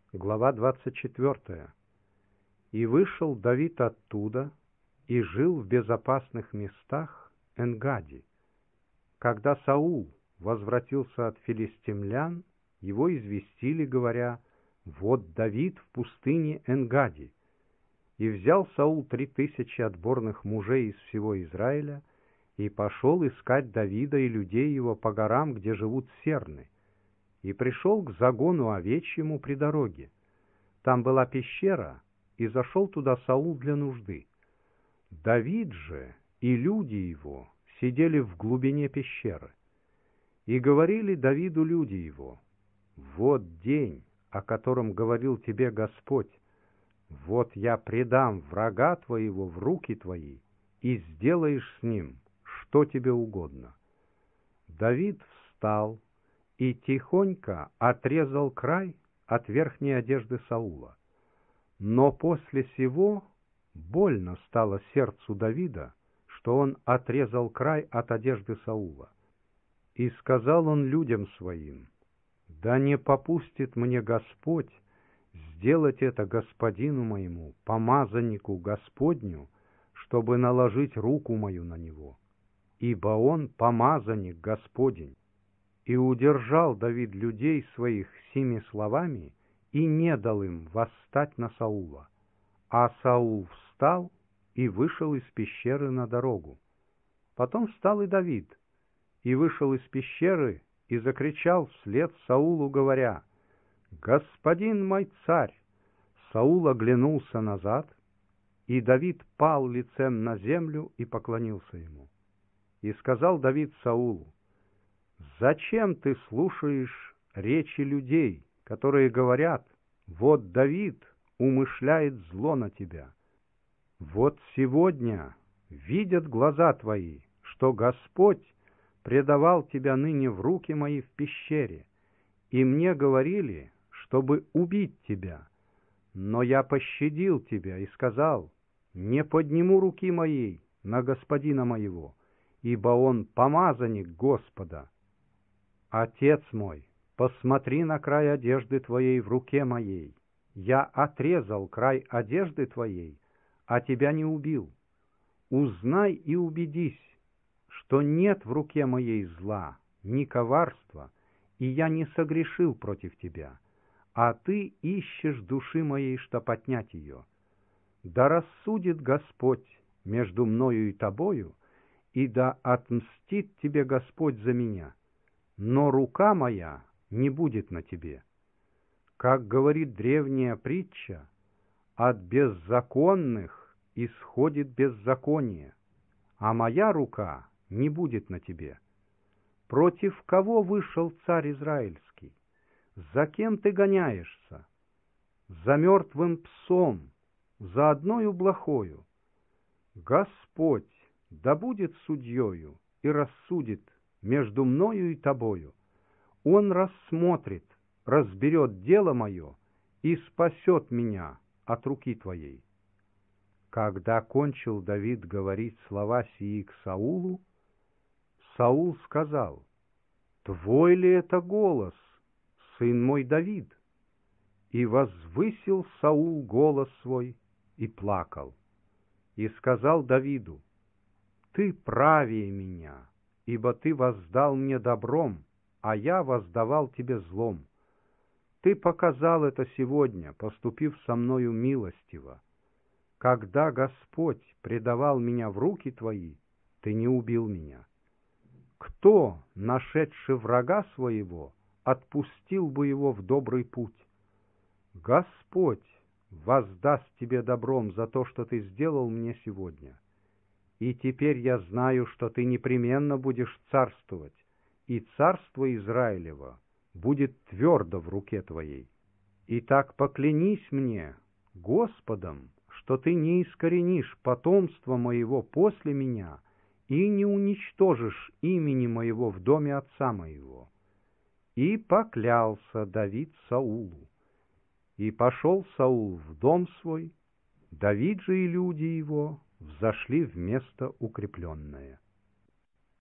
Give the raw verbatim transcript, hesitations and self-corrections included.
Глава двадцать четвёртая. «И вышел Давид оттуда, и жил в безопасных местах Эн-Гади. Когда Саул возвратился от филистимлян, его известили, говоря: вот Давид в пустыне Эн-Гади. И взял Саул три тысячи отборных мужей из всего Израиля, и пошел искать Давида и людей его по горам, где живут серны, и пришел к загону овечьему при дороге. Там была пещера, и зашел туда Саул для нужды. Давид же и люди его сидели в глубине пещеры. И говорили Давиду люди его: вот день, о котором говорил тебе Господь, вот я предам врага твоего в руки твои, и сделаешь с ним, что тебе угодно. Давид встал и тихонько отрезал край от верхней одежды Саула. Но после сего больно стало сердцу Давида, что он отрезал край от одежды Саула. И сказал он людям своим: да не попустит мне Господь сделать это господину моему, помазаннику Господню, чтобы наложить руку мою на него, ибо он помазанник Господень. И удержал Давид людей своих сими словами, и не дал им восстать на Саула. А Саул встал и вышел из пещеры на дорогу. Потом встал и Давид, и вышел из пещеры, и закричал вслед Саулу, говоря: «Господин мой царь!» Саул оглянулся назад, и Давид пал лицем на землю и поклонился ему. И сказал Давид Саулу: «Зачем ты слушаешь речи людей, которые говорят: вот Давид умышляет зло на тебя? Вот сегодня видят глаза твои, что Господь предавал тебя ныне в руки мои в пещере, и мне говорили, чтобы убить тебя. Но я пощадил тебя и сказал: не подниму руки моей на господина моего, ибо он помазанник Господа. Отец мой, посмотри на край одежды твоей в руке моей. Я отрезал край одежды твоей, а тебя не убил. Узнай и убедись, что нет в руке моей зла, ни коварства, и я не согрешил против тебя, а ты ищешь души моей, чтоб отнять ее. Да рассудит Господь между мною и тобою, и да отмстит тебе Господь за меня, но рука моя не будет на тебе. Как говорит древняя притча: от беззаконных исходит беззаконие, а моя рука не будет на тебе. Против кого вышел царь израильский? За кем ты гоняешься? За мертвым псом, за одною блохою. Господь да будет судьею и рассудит между мною и тобою. Он рассмотрит, разберет дело мое и спасет меня от руки твоей». Когда кончил Давид говорить слова сии к Саулу, Саул сказал: «Твой ли это голос, сын мой Давид?» И возвысил Саул голос свой и плакал. И сказал Давиду: «Ты правее меня, ибо ты воздал мне добром, а я воздавал тебе злом. Ты показал это сегодня, поступив со мною милостиво. Когда Господь предавал меня в руки твои, ты не убил меня. Кто, нашедший врага своего, отпустил бы его в добрый путь? Господь воздаст тебе добром за то, что ты сделал мне сегодня. И теперь я знаю, что ты непременно будешь царствовать, и царство Израилева будет твердо в руке твоей. Итак, поклянись мне Господом, что ты не искоренишь потомство моего после меня и не уничтожишь имени моего в доме отца моего». И поклялся Давид Саулу. И пошел Саул в дом свой, Давид же и люди его взошли в место укрепленное.